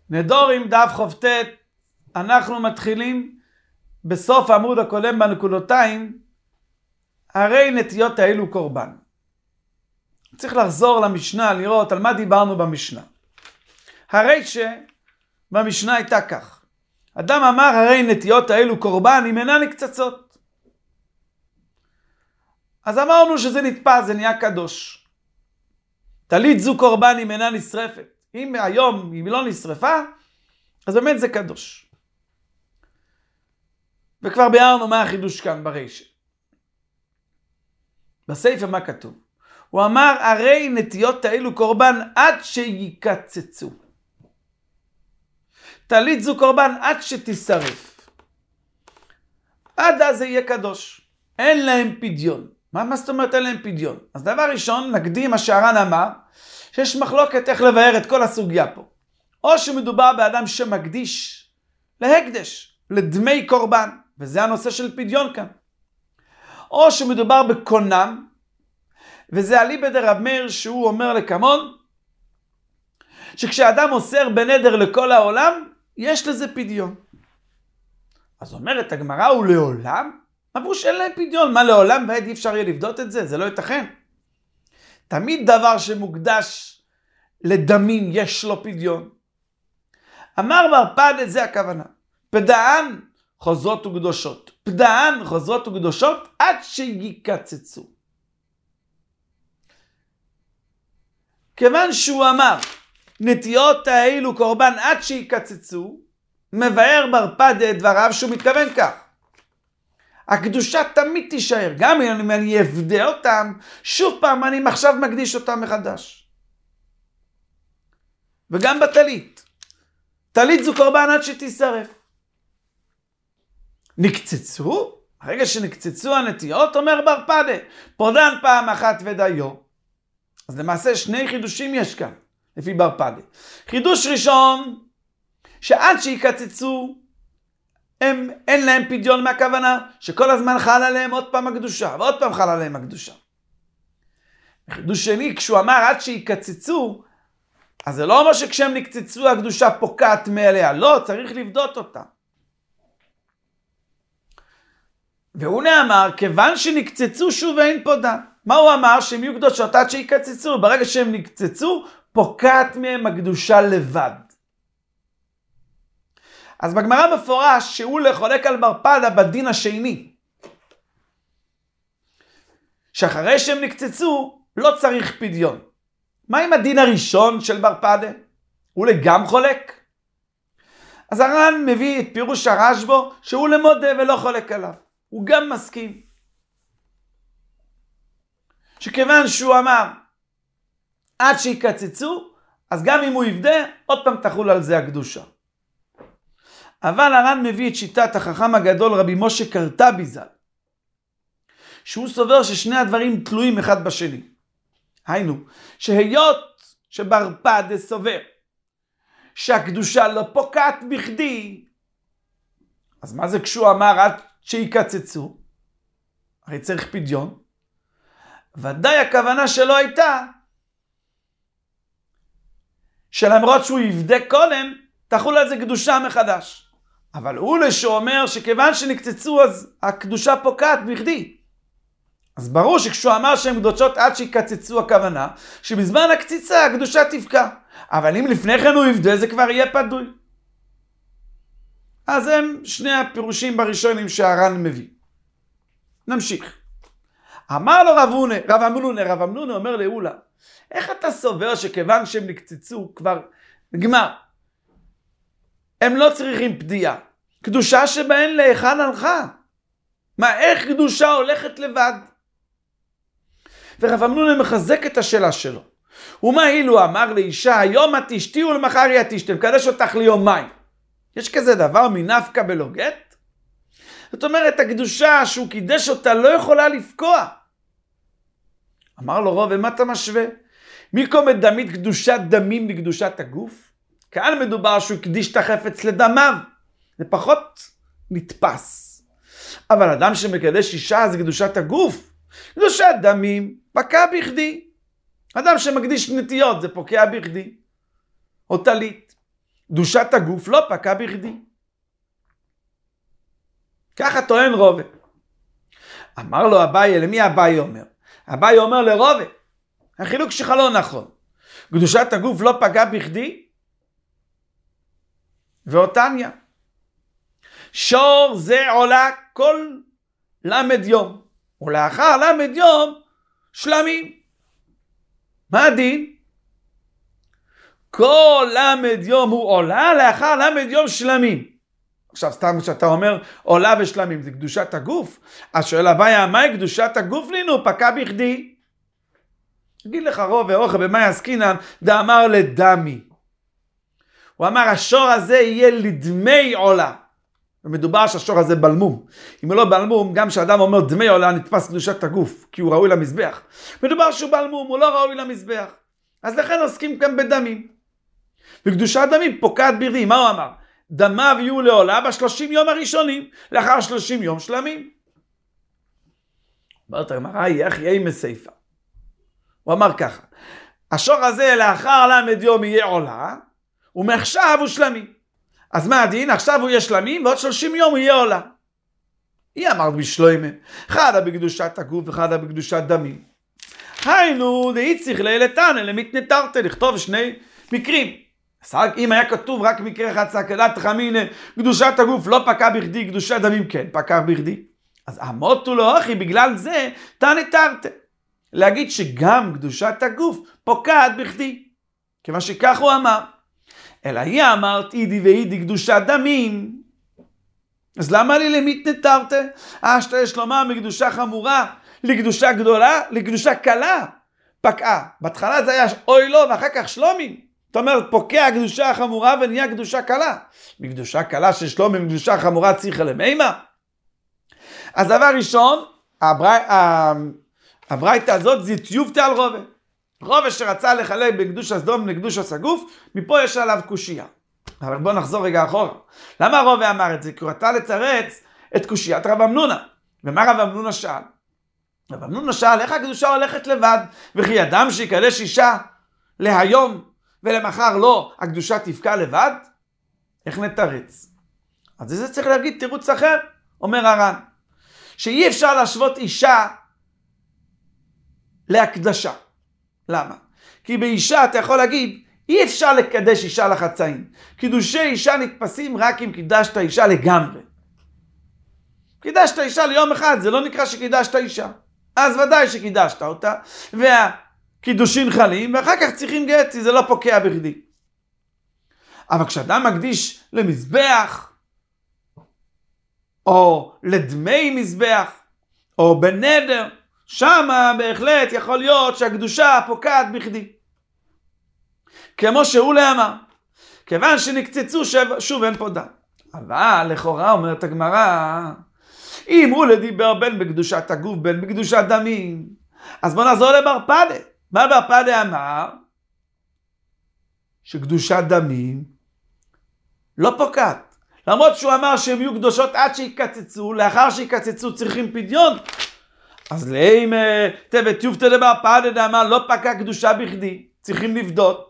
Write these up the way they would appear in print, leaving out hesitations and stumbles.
נדור עם דף חופטט, אנחנו מתחילים בסוף העמוד הקודם בנקודותיים, הרי נטיות האלו קורבן. צריך לחזור למשנה, לראות על מה דיברנו במשנה. הרי שבמשנה הייתה כך. אדם אמר הרי נטיות האלו קורבן אם אינן נקצצות. אז אמרנו שזה נתפס, זה נהיה קדוש. טלית זו קורבן אם אינה נשרפת. אם היום היא לא נשרפה, אז באמת זה קדוש. וכבר ביארנו מה החידוש כאן ברישה. בספר מה כתוב? הוא אמר הרי נטיות האלו קורבן עד שיקצצו. טלית זו קורבן עד שתשרף. עד אז זה יהיה קדוש. אין להם פדיון. מה זאת אומרת אין להם פדיון? אז דבר ראשון נקדים מה שהר"ן אמר, שיש מחלוקת איך לבאר את כל הסוגיה פה. או שמדובר באדם שמקדיש להקדש, לדמי קורבן, וזה הנושא של פדיון כאן. או שמדובר בקונם, וזה אליבא דרב מאיר שהוא אומר לקמון, שכשאדם אוסר בנדר לכל העולם, יש לזה פדיון. אז אומרת הגמרא הוא לעולם? אמרו שאין להם פדיון, מה לעולם ועד אי אפשר יהיה לבדות את זה? זה לא ייתכן. תמיד דבר שמוקדש לדמים יש לו פדיון. אמר מרפד את זה הכוונה. פדען חוזרות וקדושות. פדען חוזרות וקדושות עד שיקצצו. כיוון שהוא אמר נטיות האלו קורבן עד שיקצצו, מבאר מרפד את דבריו שהוא מתכוון כך. הקדושה תמיד תישאר, גם אם אני אבדה אותם, שוב פעם אני עכשיו מקדיש אותם מחדש. וגם בטלית. טלית זו קורבן עד שתשרף. נקצצו? הרגע שנקצצו הנטיות, אומר בר פדה, פודן פעם אחת ודיו. אז למעשה שני חידושים יש כאן, לפי בר פדה. חידוש ראשון, שעד שיקצצו, אין להם פדיון מהכוונה, שכל הזמן חל עליהם עוד פעם הקדושה, ועוד פעם חל עליהם הקדושה. חידוש שני, כשהוא אמר עד שיקצצו, אז זה לא אומר שכשהם נקצצו הקדושה פוקעת מאליה, לא, צריך לבדות אותה. והוא נאמר, כיוון שנקצצו שוב אין פודה. מה הוא אמר? שהם יהיו קדושות עד שיקצצו, ברגע שהם נקצצו, פוקעת מהם הקדושה לבד. אז בגמרא מפורש שהוא לחולק על מרפדה בדין השני. שאחרי שהם נקצצו, לא צריך פדיון. מה עם הדין הראשון של מרפדה? הוא גם חולק? אז הר"ן מביא את פירוש הרשב"א שהוא למודה ולא חולק עליו. הוא גם מסכים. שכיוון שהוא אמר עד שיקצצו, אז גם אם הוא יבדה, עוד פעם תחול על זה הקדושה. אבל הר"ן מביא את שיטת החכם הגדול רבי משה קרתבי ז"ל, שהוא סובר ששני הדברים תלויים אחד בשני. היינו, שהיות שברפד סובר שהקדושה לא פוקעת בכדי, אז מה זה כשהוא אמר עד שיקצצו? הרי צריך פדיון. ודאי הכוונה שלו הייתה שלמרות שהוא יבדק קודם, תחול על זה קדושה מחדש. אבל הוא שאומר שכיוון שנקצצו אז הקדושה פוקעת בכדי. אז ברור שכשהוא אמר שהן קדושות עד שיקצצו הכוונה, שבזמן הקציצה הקדושה תפקע. אבל אם לפני כן הוא יבדה זה כבר יהיה פדוי. אז הם שני הפירושים בראשונים שהר"ן מביא. נמשיך. אמר לו רב אמנונה אומר לאולה, איך אתה סובר שכיוון שהם נקצצו כבר נגמר? הם לא צריכים פדיעה. קדושה שבהן להיכן הלכה. מה, איך קדושה הולכת לבד? ורב אמנונה מחזק את השאלה שלו. ומה אילו אמר לאישה, היום את תשתי ולמחר היא תשתה, מקדש אותך ליומיים. יש כזה דבר מנפקא בלא גט? זאת אומרת, הקדושה שהוא קידש אותה לא יכולה לפקוע. אמר לו רוב, ומה אתה משווה? מי קומת דמית קדושת דמים לקדושת הגוף? כאן מדובר שהוא הקדיש את החפץ לדמיו. זה פחות נתפס. אבל אדם שמקדש אישה זה קדושת הגוף. קדושת דמים פקע בכדי. אדם שמקדיש נטיות זה פוקע בכדי. או טלית. קדושת הגוף לא פקע בכדי. ככה טוען רובה. אמר לו אביי, למי אביי אומר? אביי אומר לרובה, החילוק שלך לא נכון. קדושת הגוף לא פגע בכדי, ואותניה. שור זה עולה כל למד יום, ולאחר למד יום שלמים. מה הדין? כל למד יום הוא עולה, לאחר למד יום שלמים. עכשיו סתם כשאתה אומר עולה ושלמים, זה קדושת הגוף. אז שואל אביי, מהי קדושת הגוף לינו? פקע בכדי. אגיד לך רוב ואוכל במאי עסקינן, דאמר לדמי. הוא אמר השור הזה יהיה לדמי עולה. ומדובר שהשור הזה בלמום. אם הוא לא בלמום, גם כשאדם אומר דמי עולה נתפס קדושת הגוף, כי הוא ראוי למזבח. מדובר שהוא בלמום, הוא לא ראוי למזבח. אז לכן עוסקים כאן בדמים. וקדושת דמים פוקעת בכדי. מה הוא אמר? דמיו יהיו לעולה ב30 יום הראשונים, לאחר 30 יום שלמים. אומרת הגמרא, איך יהיה מסייפה? הוא אמר ככה, השור הזה לאחר למד יום יהיה עולה, ומעכשיו הוא שלמים. אז מה הדין? עכשיו הוא יהיה שלמים, ועוד 30 יום הוא יהיה עולה. היא אמרת בשלוימה, חדה בקדושת הגוף וחדה בקדושת דמים. היינו, דהי צריך לילתן, אלא מתנתרת, לכתוב שני מקרים. אם היה כתוב רק מקרה אחד סקלת חמינה, קדושת הגוף לא פקע בכדי, קדושת דמים כן פקע בכדי. אז אמותו לו אחי, בגלל זה תנתרת. להגיד שגם קדושת הגוף פוקעת בכדי. כיוון שכך הוא אמר. אלא היא אמרת אידי ואידי קדושת דמים. אז למה לי למתנתרת? שאתה יש לומר מקדושה חמורה לקדושה גדולה, לקדושה קלה. פקעה. בהתחלה זה היה אוי לא ואחר כך שלומים. זאת אומרת, פוקע קדושה חמורה ונהיה קדושה קלה. מקדושה קלה של שלומים, מקדושה חמורה צריכה למימה. אז דבר ראשון, הברייתא הזאת זה טיובתא על רובה. רובה שרצה לחלק בקדוש הסדום לקדוש הסגוף, מפה יש עליו קושייה. אבל בואו נחזור רגע אחורה. למה רובה אמר את זה? כי הוא רצה לצרץ את קושיית רב אמנונה. ומה רב אמנונה שאל? רב אמנונה שאל, איך הקדושה הולכת לבד? וכי אדם שיקדש אישה להיום ולמחר לא, הקדושה תפקע לבד? איך נתרץ? אז זה צריך להגיד תירוץ אחר, אומר הר"ן. שאי אפשר להשוות אישה להקדשה. למה? כי באישה אתה יכול להגיד, אי אפשר לקדש אישה לחצאים. קידושי אישה נתפסים רק אם קידשת אישה לגמרי. קידשת אישה ליום אחד, זה לא נקרא שקידשת אישה. אז ודאי שקידשת אותה, והקידושין חלים, ואחר כך צריכים גט, זה לא פוקע בכדי. אבל כשאדם מקדיש למזבח, או לדמי מזבח, או בנדר, שמה בהחלט יכול להיות שהקדושה פוקעת בכדי. כמו שהוא אמר, כיוון שנקצצו שוב אין פה דם. אבל לכאורה אומרת הגמרא, אם הוא לדיבר בין בקדושת הגוף בין בקדושת דמים, אז בוא נחזור לבר פדה. מה בר פדה אמר? שקדושת דמים לא פוקעת. למרות שהוא אמר שהם יהיו קדושות עד שיקצצו, לאחר שיקצצו צריכים פדיון. אז לאם תבת יופתא לבר פדה דאמר לא פקע קדושה בכדי, צריכים לבדות.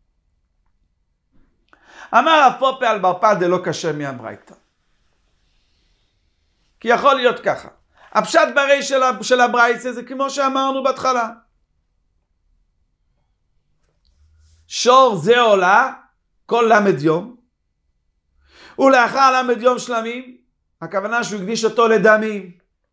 אמר רב פופה על בר פדה לא קשה מהברייתא. כי יכול להיות ככה. הפשט ברי של הברייתא זה כמו שאמרנו בהתחלה. שור זה עולה כל למד יום. ולאחר למד יום שלמים, הכוונה שהוא הקדיש אותו לדמים.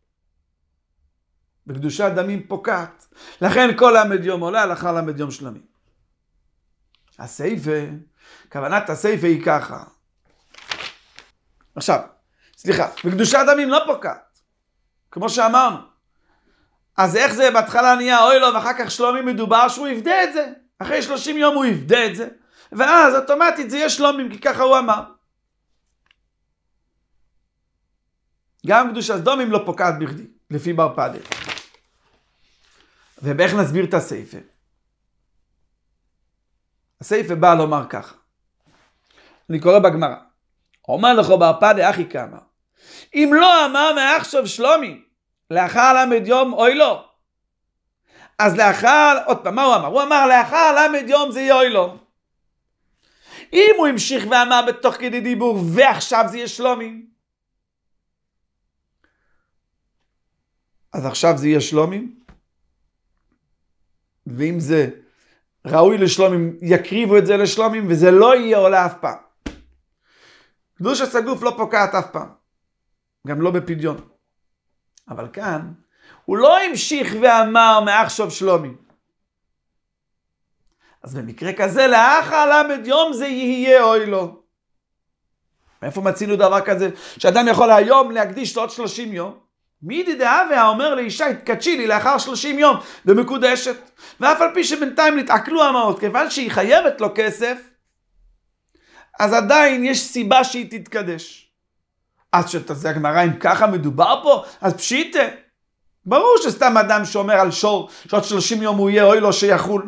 בקדושת דמים פוקעת. לכן כל למד יום עולה, לאחר למד יום שלמים. הסייפה, כוונת הסייפה היא ככה. עכשיו, סליחה, בקדושת דמים לא פוקעת. כמו שאמרנו. אז איך זה בהתחלה נהיה אוי לו ואחר כך שלומים מדובר שהוא יפדה את זה. אחרי 30 יום הוא יפדה את זה. ואז אוטומטית זה יהיה שלומים כי ככה הוא אמר. גם קדושת דמים לא פוקעת בכדי, לפי בר פדה. ובאיך נסביר את הסייפה? הסייפה בא לומר ככה. אני קורא בגמרא. אומר לך בר פדה אחי כמה. אם לא אמר מעכשיו שלומי, לאחר למד יום אוי לא. אז לאחר, עוד פעם, מה הוא אמר? הוא אמר לאחר למד יום זה יהיה אוי לא. אם הוא המשיך ואמר בתוך כדי דיבור, ועכשיו זה יהיה שלומים, אז עכשיו זה יהיה שלומים, ואם זה ראוי לשלומים, יקריבו את זה לשלומים, וזה לא יהיה עולה אף פעם. קדושת הגוף לא פוקעת אף פעם, גם לא בפדיון. אבל כאן, הוא לא המשיך ואמר מעכשיו שלומים. אז במקרה כזה, לאחר למד יום זה יהיה אוי לו. מאיפה מצינו דבר כזה? שאדם יכול היום להקדיש לו עוד 30 יום? מי דהווה אומר לאישה, התקדשי לי לאחר 30 יום ומקודשת. ואף על פי שבינתיים נתעכלו המעות, כיוון שהיא חייבת לו כסף, אז עדיין יש סיבה שהיא תתקדש. אז שתזה הגמרא, אם ככה מדובר פה, אז פשיטה. ברור שסתם אדם שאומר על שור, שעוד 30 יום הוא יהיה אוי לו שיחול.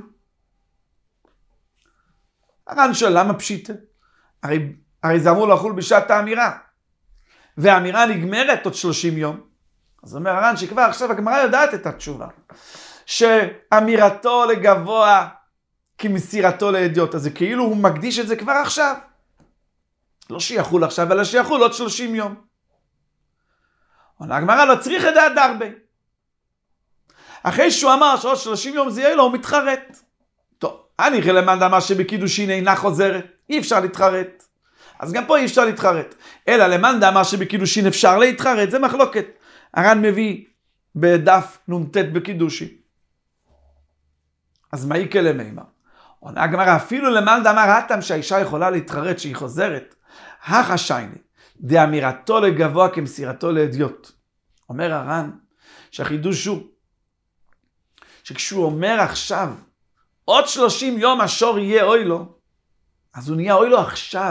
הר"ן שואל, למה פשיטה? הרי זה אמור לחול בשעת האמירה. והאמירה נגמרת עוד 30 יום. אז אומר הר"ן שכבר עכשיו הגמרא יודעת את התשובה. שאמירתו לגבוה כמסירתו לאדיוט. אז זה כאילו הוא מקדיש את זה כבר עכשיו. לא שיחול עכשיו, אלא שיחול עוד 30 יום. עונה הגמרא לא צריך את דעת הרבה. אחרי שהוא אמר שעוד 30 יום זה יהיה לו, הוא מתחרט. טוב, אני למד אמר שבקידושין אינה חוזרת. אי אפשר להתחרט. אז גם פה אי אפשר להתחרט. אלא למד אמר שבקידושין אפשר להתחרט. זה מחלוקת. הר"ן מביא בדף נ"ט בקידושין. אז מה יקרה למימה? עונה הגמרא, אפילו למד אמר הטעם שהאישה יכולה להתחרט שהיא חוזרת. החשייני, דאמירתו לגבוה כמסירתו לאדיוט. אומר הר"ן שהחידוש הוא שכשהוא אומר עכשיו עוד 30 יום השור יהיה אוי לו, אז הוא נהיה אוי לו עכשיו.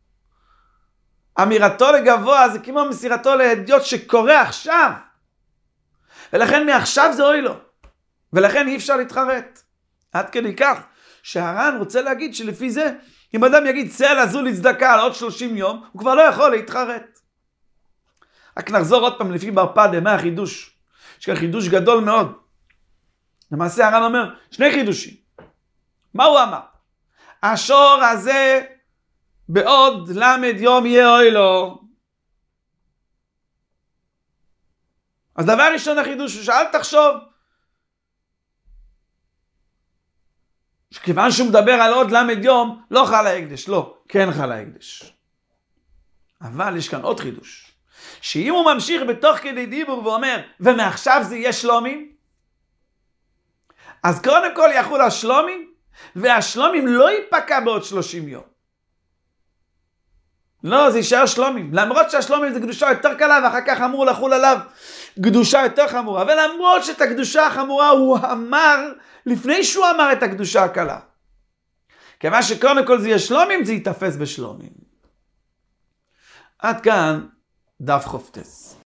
אמירתו לגבוה זה כמו מסירתו לאדיוט שקורה עכשיו. ולכן מעכשיו זה אוי לו. ולכן אי אפשר להתחרט. עד כדי כך שהר"ן רוצה להגיד שלפי זה, אם אדם יגיד צא לזול לצדקה על עוד 30 יום, הוא כבר לא יכול להתחרט. רק נחזור עוד פעם לפי בר פדה, מה החידוש? יש כאן חידוש גדול מאוד. למעשה הר"ן אומר, שני חידושים. מה הוא אמר? השור הזה בעוד למד יום יהיה אוי לו. אז דבר ראשון החידוש הוא שאל תחשוב, שכיוון שהוא מדבר על עוד למד יום, לא חל ההקדש, לא, כן חל ההקדש. אבל יש כאן עוד חידוש, שאם הוא ממשיך בתוך כדי דיבור ואומר, ומעכשיו זה יהיה שלומים, אז קודם כל יחול השלומים, והשלומים לא ייפקע בעוד 30 יום. לא, זה יישאר שלומים. למרות שהשלומים זה קדושה יותר קלה, ואחר כך אמור לחול עליו קדושה יותר חמורה. ולמרות שאת הקדושה החמורה הוא אמר, לפני שהוא אמר את הקדושה הקלה. כיוון שקודם כל זה יהיה שלומים, זה יתאפס בשלומים. עד כאן דף חופטס.